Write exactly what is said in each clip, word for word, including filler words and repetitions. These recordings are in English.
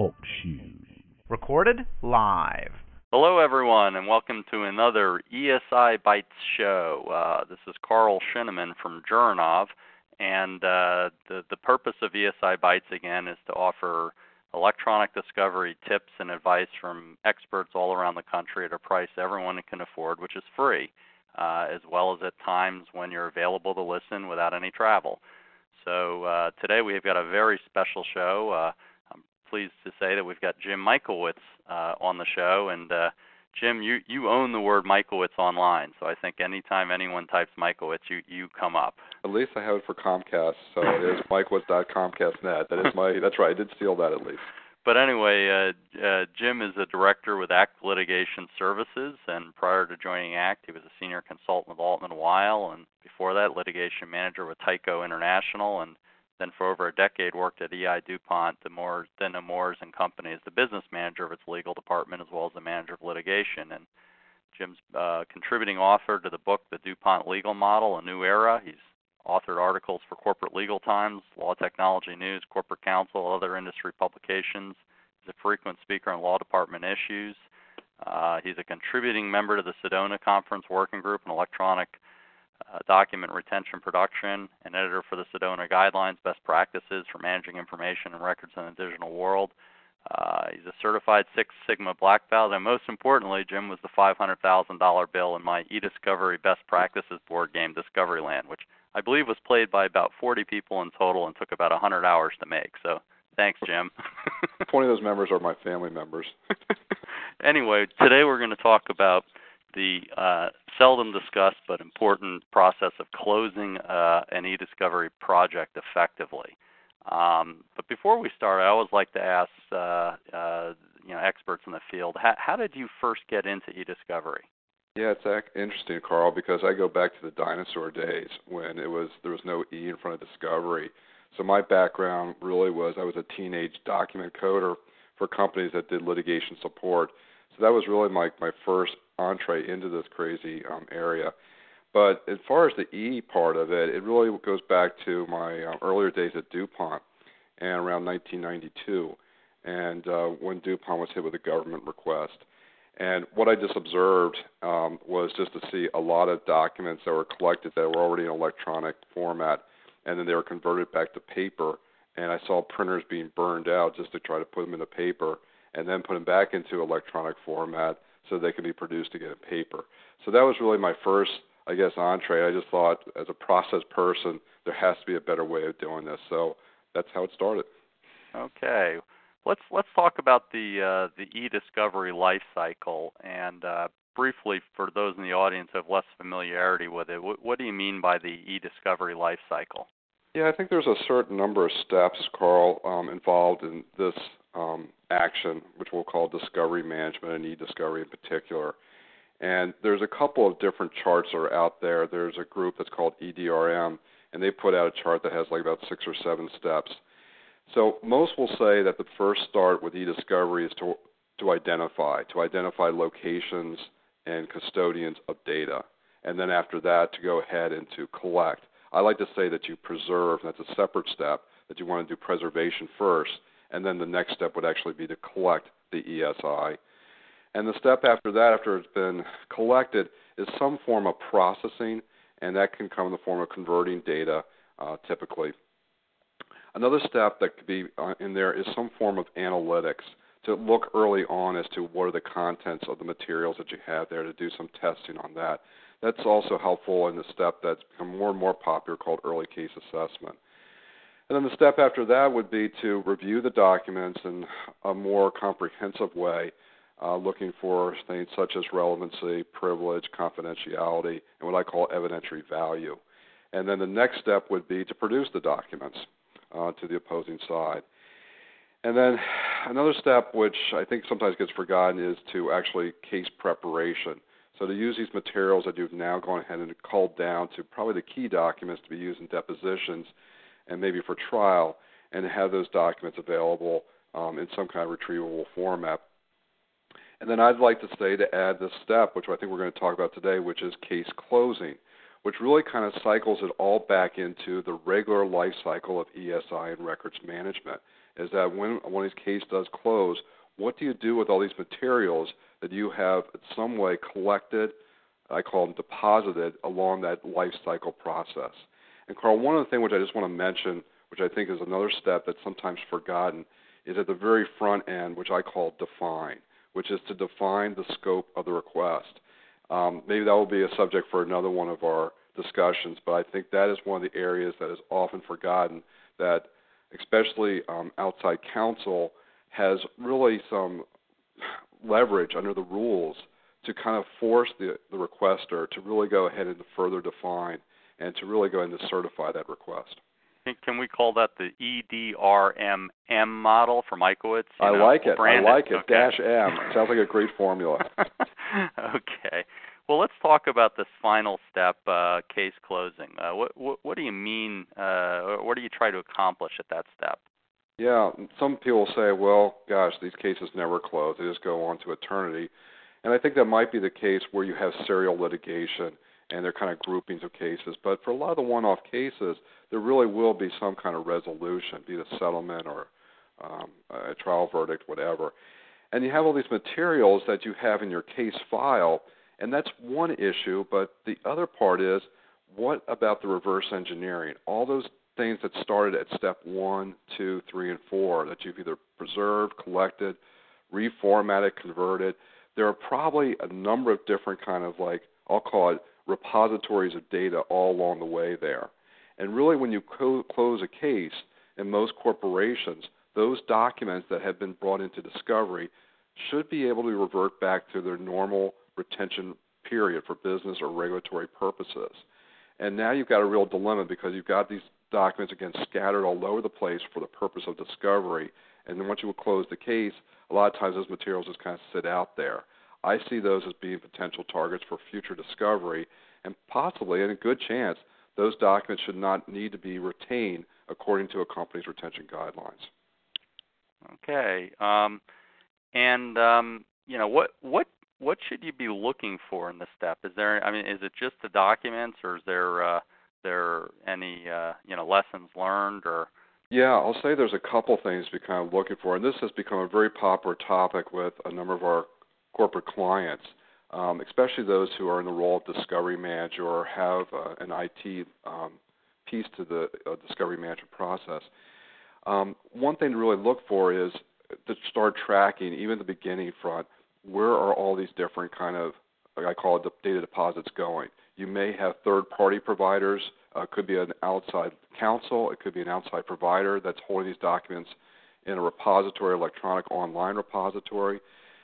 Talk Shoe. Recorded live. Hello, everyone, and welcome to another E S I Bytes show. Uh, this is Carl Shinneman from Jurnov, and uh, the, the purpose of E S I Bytes, again, is to offer electronic discovery tips and advice from experts all around the country at a price everyone can afford, which is free, uh, as well as at times when you're available to listen without any travel. So uh, today we've got a very special show. Uh, I'm pleased to say that we've got Jim Michaelwitz uh, on the show, and uh, Jim, you, you own the word Michaelwitz online, so I think anytime anyone types Michaelwitz, you, you come up. At least I have it for Comcast, so it is Michaelwitz dot comcast dot net. That is my. That's right. I did steal that at least. But anyway, uh, uh, Jim is a director with ACT Litigation Services, and prior to joining ACT, he was a senior consultant with Altman Weil, and before that, litigation manager with Tyco International, and then for over a decade worked at E I DuPont, Demores, then Demores and Company as the business manager of its legal department as well as the manager of litigation. And Jim's uh, contributing author to the book, The DuPont Legal Model, A New Era. He's authored articles for Corporate Legal Times, Law Technology News, Corporate Counsel, other industry publications. He's a frequent speaker on law department issues. Uh, he's a contributing member to the Sedona Conference Working Group on Electronic uh, Document Retention Production, an editor for the Sedona Guidelines, Best Practices for Managing Information and Records in the Digital World. Uh, he's a certified Six Sigma Black Belt, and most importantly, Jim was the five hundred thousand dollars bill in my eDiscovery Best Practices board game, Discoveryland, which I believe was played by about forty people in total and took about one hundred hours to make. So thanks, Jim. twenty of those members are my family members. Anyway, today we're going to talk about the uh, seldom discussed but important process of closing uh, an eDiscovery project effectively. Um, but before we start, I always like to ask uh, uh, you know, experts in the field, how, how did you first get into eDiscovery? Yeah, it's interesting, Carl, because I go back to the dinosaur days when it was there was no E in front of discovery. So my background really was I was a teenage document coder for companies that did litigation support. So that was really my, my first entree into this crazy um, area. But as far as the E part of it, it really goes back to my uh, earlier days at DuPont and around nineteen ninety-two, and uh, when DuPont was hit with a government request. And what I just observed um, was just to see a lot of documents that were collected that were already in electronic format, and then they were converted back to paper. And I saw printers being burned out just to try to put them into paper and then put them back into electronic format so they could be produced again in paper. So that was really my first, I guess, entree. I just thought, as a process person, there has to be a better way of doing this. So that's how it started. Okay. Let's let's talk about the uh, the eDiscovery life cycle, and uh, briefly, for those in the audience who have less familiarity with it, what, what do you mean by the eDiscovery life cycle? Yeah, I think there's a certain number of steps, Carl, um, involved in this um, action, which we'll call discovery management and eDiscovery in particular. And there's a couple of different charts that are out there. There's a group that's called E D R M, and they put out a chart that has like about six or seven steps. So most will say that the first start with eDiscovery is to to identify, to identify locations and custodians of data. And then after that, to go ahead and to collect. I like to say that you preserve, and that's a separate step, that you want to do preservation first, and then the next step would actually be to collect the E S I. And the step after that, after it's been collected, is some form of processing, and that can come in the form of converting data, uh, typically. Another step that could be uh, in there is some form of analytics, to look early on as to what are the contents of the materials that you have there, to do some testing on that. That's also helpful in the step that's become more and more popular called early case assessment. And then the step after that would be to review the documents in a more comprehensive way, uh, looking for things such as relevancy, privilege, confidentiality, and what I call evidentiary value. And then the next step would be to produce the documents uh, to the opposing side. And then another step, which I think sometimes gets forgotten, is to actually case preparation. So to use these materials that you've now gone ahead and culled down to probably the key documents to be used in depositions and maybe for trial, and have those documents available um, in some kind of retrievable format. And then I'd like to say to add this step, which I think we're going to talk about today, which is case closing, which really kind of cycles it all back into the regular life cycle of E S I and records management, is that when one of these cases does close, what do you do with all these materials that you have in some way collected, I call them deposited, along that life cycle process? And Carl, one of the things which I just want to mention, which I think is another step that's sometimes forgotten, is at the very front end, which I call define, which is to define the scope of the request. Um, maybe that will be a subject for another one of our discussions, but I think that is one of the areas that is often forgotten, that especially um, outside counsel has really some leverage under the rules to kind of force the, the requester to really go ahead and further define and to really go ahead and certify that request. Can we call that the E D R M M model from Ikowitz? I know, like it. I like it. Okay. Dash M. Sounds like a great formula. Okay. Well, let's talk about this final step, uh, case closing. Uh, what, what, what do you mean, uh, what do you try to accomplish at that step? Yeah, some people say, well, gosh, these cases never close. They just go on to eternity. And I think that might be the case where you have serial litigation and they're kind of groupings of cases. But for a lot of the one-off cases, there really will be some kind of resolution, be it a settlement or um, a trial verdict, whatever. And you have all these materials that you have in your case file, and that's one issue. But the other part is, what about the reverse engineering? All those things that started at step one, two, three, and four that you've either preserved, collected, reformatted, converted. There are probably a number of different kind of, like, I'll call it repositories of data all along the way there. And really, when you co- close a case in most corporations, those documents that have been brought into discovery should be able to revert back to their normal retention period for business or regulatory purposes. And now you've got a real dilemma because you've got these documents, again, scattered all over the place for the purpose of discovery. And then once you close the case, a lot of times those materials just kind of sit out there. I see those as being potential targets for future discovery, and possibly, and a good chance, those documents should not need to be retained according to a company's retention guidelines. Okay. Um, and um, you know, what what what should you be looking for in this step? Is there, I mean, is it just the documents, or is there uh, there any uh, you know lessons learned, or? Yeah, I'll say there's a couple things to be kind of looking for, and this has become a very popular topic with a number of our corporate clients, um, especially those who are in the role of discovery manager or have uh, an I T um, piece to the uh, discovery management process. Um, one thing to really look for is to start tracking, even at the beginning front, where are all these different kind of, like I call it, the data deposits going. You may have third-party providers. Uh, it could be an outside counsel. It could be an outside provider that's holding these documents in a repository, electronic online repository.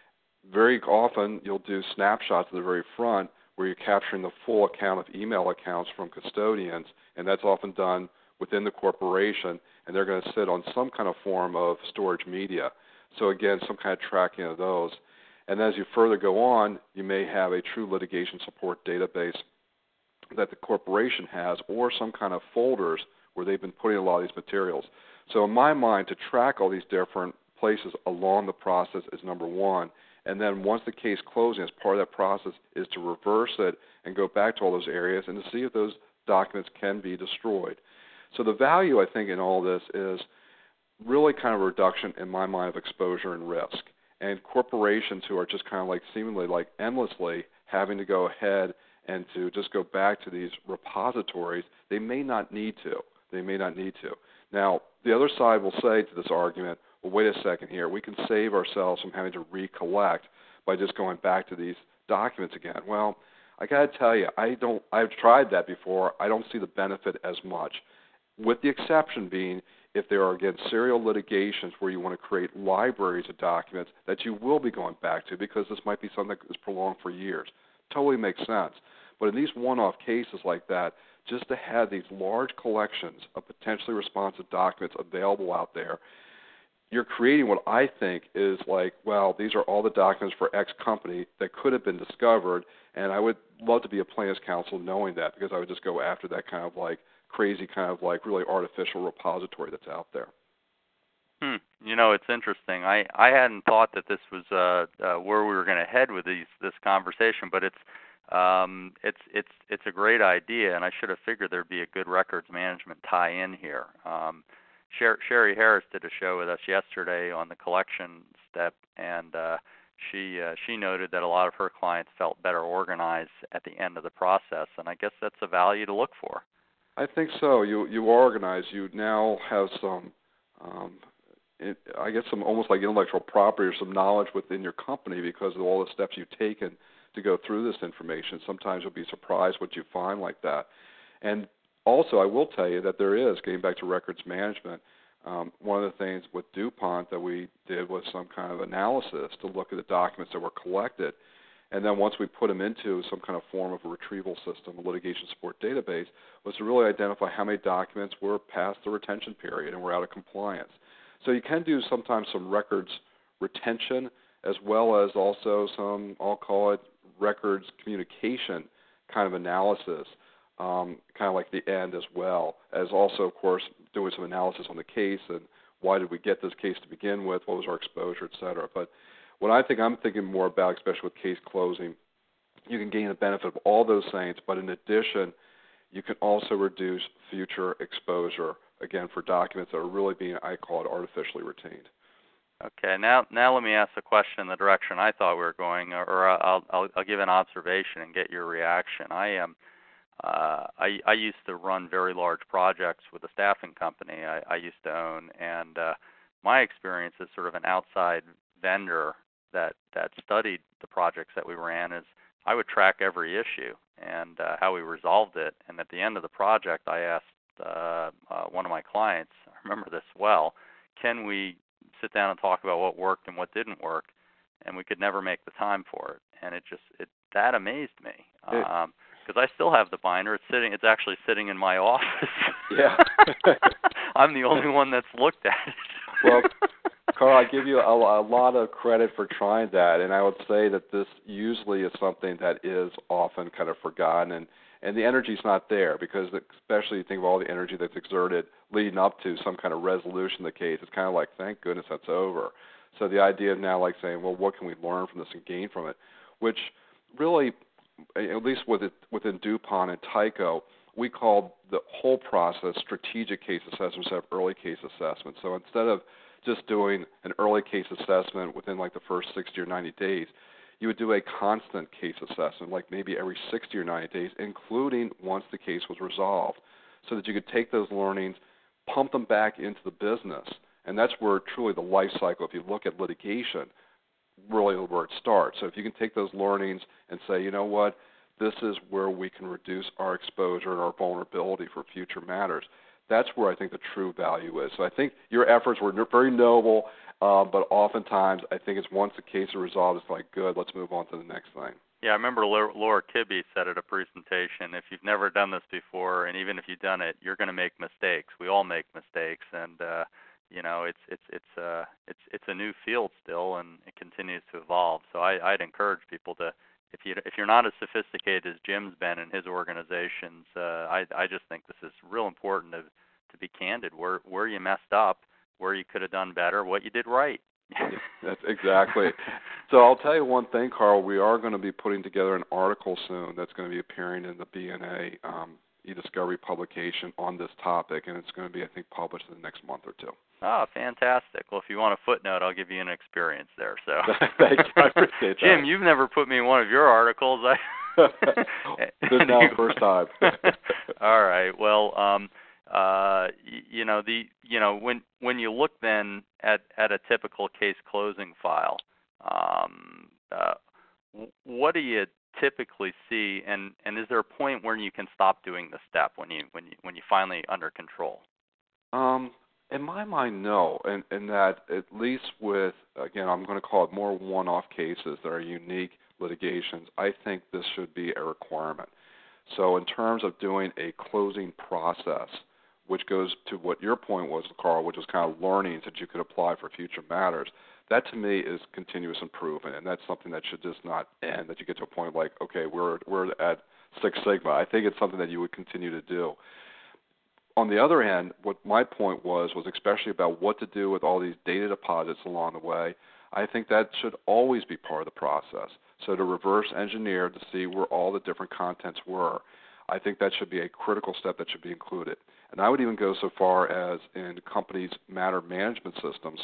Very often, you'll do snapshots at the very front where you're capturing the full account of email accounts from custodians, and that's often done within the corporation, and they're going to sit on some kind of form of storage media. So again, some kind of tracking of those. And as you further go on, you may have a true litigation support database that the corporation has, or some kind of folders where they've been putting a lot of these materials. So in my mind, to track all these different places along the process is number one. And then once the case closes, as part of that process is to reverse it and go back to all those areas and to see if those documents can be destroyed. So the value, I think, in all this is really kind of a reduction, in my mind, of exposure and risk. And corporations who are just kind of like seemingly like endlessly having to go ahead and to just go back to these repositories, they may not need to. They may not need to. Now, the other side will say to this argument, well, wait a second here. We can save ourselves from having to recollect by just going back to these documents again. Well, I got to tell you, I don't. I've tried that before. I don't see the benefit as much, with the exception being if there are, again, serial litigations where you want to create libraries of documents that you will be going back to because this might be something that is prolonged for years. Totally makes sense. But in these one-off cases like that, just to have these large collections of potentially responsive documents available out there, you're creating what I think is like, well, these are all the documents for X company that could have been discovered, and I would love to be a plaintiff's counsel knowing that, because I would just go after that kind of like crazy kind of like really artificial repository that's out there. Hmm. You know, it's interesting. I, I hadn't thought that this was uh, uh, where we were going to head with these, this conversation, but it's um, it's it's it's a great idea, and I should have figured there'd be a good records management tie-in here. Um, Sher- Sherry Harris did a show with us yesterday on the collection step, and uh, she uh, she noted that a lot of her clients felt better organized at the end of the process, and I guess that's a value to look for. I think so. You you organize. You now have some, um, it, I guess some almost like intellectual property or some knowledge within your company because of all the steps you've taken to go through this information. Sometimes you'll be surprised what you find like that. And also, I will tell you that there is, getting back to records management, um, one of the things with DuPont that we did was some kind of analysis to look at the documents that were collected. And then once we put them into some kind of form of a retrieval system, a litigation support database, was to really identify how many documents were past the retention period and were out of compliance. So you can do sometimes some records retention as well as also some, I'll call it, records communication kind of analysis, um, kind of like the end as well, as also, of course, doing some analysis on the case and why did we get this case to begin with, what was our exposure, et cetera. But what I think I'm thinking more about, especially with case closing, you can gain the benefit of all those things, but in addition, you can also reduce future exposure, again, for documents that are really being, I call it, artificially retained. Okay, now now let me ask the question in the direction I thought we were going, or, or I'll, I'll I'll give an observation and get your reaction. I am uh, I I used to run very large projects with a staffing company I, I used to own, and uh, my experience as sort of an outside vendor that that studied the projects that we ran is I would track every issue and uh, how we resolved it. And at the end of the project, I asked uh, uh, one of my clients, I remember this well, can we sit down and talk about what worked and what didn't work? And we could never make the time for it. And it just it that amazed me because um, I still have the binder. It's sitting. It's actually sitting in my office. Yeah, I'm the only one that's looked at it. Well, Carl, I give you a, a lot of credit for trying that, and I would say that this usually is something that is often kind of forgotten, and, and the energy's not there because especially you think of all the energy that's exerted leading up to some kind of resolution of the case. It's kind of like, thank goodness that's over. So the idea of now like saying, well, what can we learn from this and gain from it, which really, at least with it, within DuPont and Tyco, we call the whole process strategic case assessment instead of early case assessment. So instead of just doing an early case assessment within like the first sixty or ninety days, you would do a constant case assessment, like maybe every sixty or ninety days, including once the case was resolved, so that you could take those learnings, pump them back into the business. And that's where truly the life cycle, if you look at litigation, really where it starts. So if you can take those learnings and say, you know what, this is where we can reduce our exposure and our vulnerability for future matters. That's where I think the true value is. So I think your efforts were very noble, uh, but oftentimes I think it's once the case is resolved, it's like, good, let's move on to the next thing. Yeah, I remember Laura Kibbe said at a presentation, if you've never done this before, and even if you've done it, you're going to make mistakes. We all make mistakes, and uh, you know, it's it's it's uh, it's it's a new field still, and it continues to evolve. So I, I'd encourage people to, if you if you're not as sophisticated as Jim's been in his organizations, uh, I I just think this is real important to to be candid. Where where you messed up, where you could have done better, what you did right. That's exactly. So I'll tell you one thing, Carl. We are going to be putting together an article soon that's going to be appearing in the B N A um, eDiscovery publication on this topic, and it's going to be, I think, published in the next month or two. Oh, fantastic. Well, if you want a footnote, I'll give you an experience there. So, Thank you. I appreciate that. Jim, you've never put me in one of your articles. I This is now the first time. All right. Well, um, uh, you, you know the you know when when you look then at, at a typical case closing file, um, uh, what do you typically see, and, and is there a point where you can stop doing the step when you when you when you finally under control? Um. In my mind, no, and, and that at least with, again, I'm going to call it more one-off cases that are unique litigations, I think this should be a requirement. So in terms of doing a closing process, which goes to what your point was, Carl, which is kind of learnings that you could apply for future matters, that to me is continuous improvement, and that's something that should just not end, that you get to a point like, okay, we're we're at Six Sigma. I think it's something that you would continue to do. On the other hand, what my point was, was especially about what to do with all these data deposits along the way. I think that should always be part of the process. So to reverse engineer to see where all the different contents were, I think that should be a critical step that should be included. And I would even go so far as in companies' matter management systems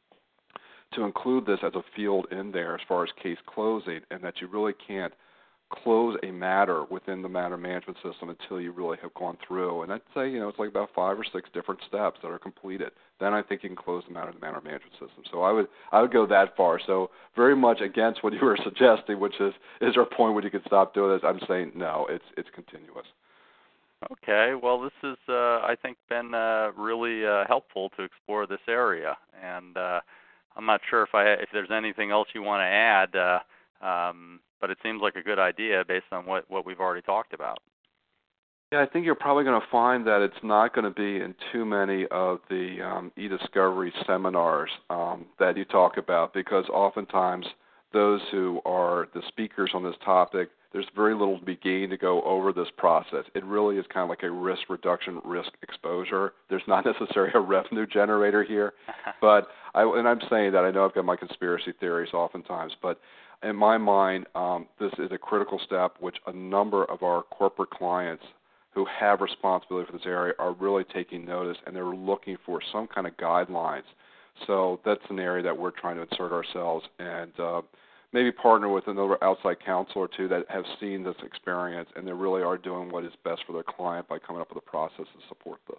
to include this as a field in there as far as case closing, and that you really can't close a matter within the matter management system until you really have gone through. And I'd say, you know, it's like about five or six different steps that are completed. Then I think you can close the matter in the matter management system. So I would I would go that far. So very much against what you were suggesting, which is, is there a point where you can stop doing this? I'm saying no, it's it's continuous. Okay, well, this has, uh, I think, been uh, really uh, helpful to explore this area. And uh, I'm not sure if I if there's anything else you want to add, uh, um, but it seems like a good idea based on what, what we've already talked about. Yeah, I think you're probably going to find that it's not going to be in too many of the um, e-discovery seminars um, that you talk about, because oftentimes those who are the speakers on this topic, there's very little to be gained to go over this process. It really is kind of like a risk reduction, risk exposure. There's not necessarily a revenue generator here. But I, and I'm saying that, I know I've got my conspiracy theories oftentimes, but in my mind, um, this is a critical step which a number of our corporate clients who have responsibility for this area are really taking notice, and they're looking for some kind of guidelines. So that's an area that we're trying to insert ourselves and uh, maybe partner with another outside counsel or two that have seen this experience, and they really are doing what is best for their client by coming up with a process to support this.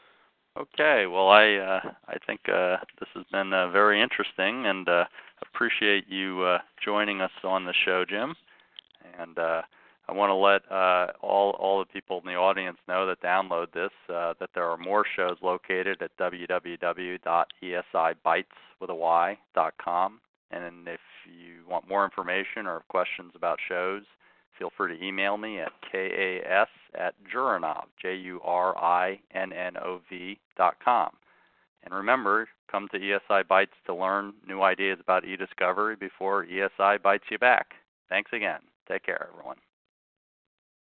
Okay, well, I uh, I think uh, this has been uh, very interesting, and uh, appreciate you uh, joining us on the show, Jim. And uh, I want to let uh, all all the people in the audience know that download this uh, that there are more shows located at w w w dot e s i bytes with a y dot com. And if you want more information or have questions about shows, feel free to email me at kas at Jurinov, J U R I N N O V dot com. And remember, come to E S I Bytes to learn new ideas about e-discovery before E S I bites you back. Thanks again. Take care, everyone.